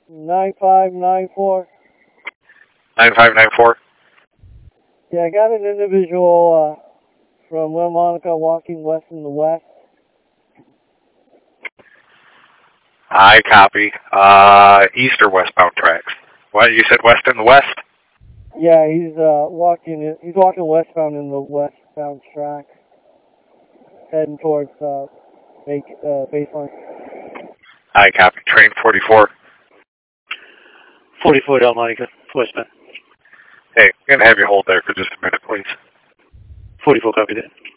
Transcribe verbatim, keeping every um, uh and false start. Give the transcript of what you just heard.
nine five nine four. nine five nine four? Yeah, I got an individual uh, from West Monica walking west in the west. I copy. Uh, east or westbound tracks? What, you said west in the west? Yeah, he's uh, walking. He's walking westbound in the westbound track, heading towards uh, base, uh, baseline. I copy. Train forty-four. forty-four Delmonica, westbound. Hey, I'm going to have you hold there for just a minute, please. forty-four, copy that.